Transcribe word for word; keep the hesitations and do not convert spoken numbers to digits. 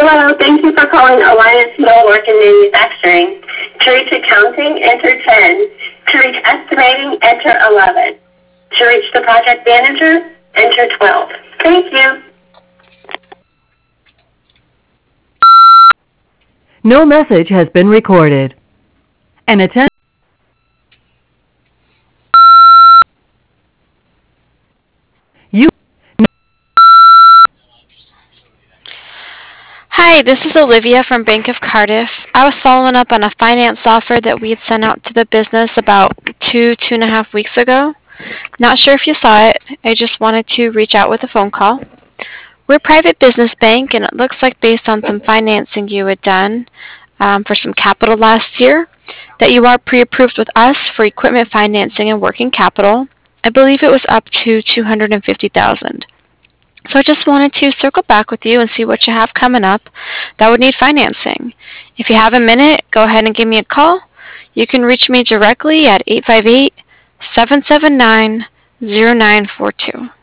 Hello, thank you for calling Alliance Millwork and Manufacturing. To reach accounting, enter ten. To reach estimating, enter eleven. To reach the project manager, enter twelve. Thank you. No message has been recorded. An attend- you Hi, this is Olivia from Bank of Cardiff. I was following up on a finance offer that we had sent out to the business about two, two and a half weeks ago. Not sure if you saw it. I just wanted to reach out with a phone call. We're a private business bank, and it looks like based on some financing you had done um, for some capital last year, that you are pre-approved with us for equipment financing and working capital. I believe it was up to two hundred fifty thousand dollars. So I just wanted to circle back with you and see what you have coming up that would need financing. If you have a minute, go ahead and give me a call. You can reach me directly at eight five eight, seven seven nine, zero nine four two.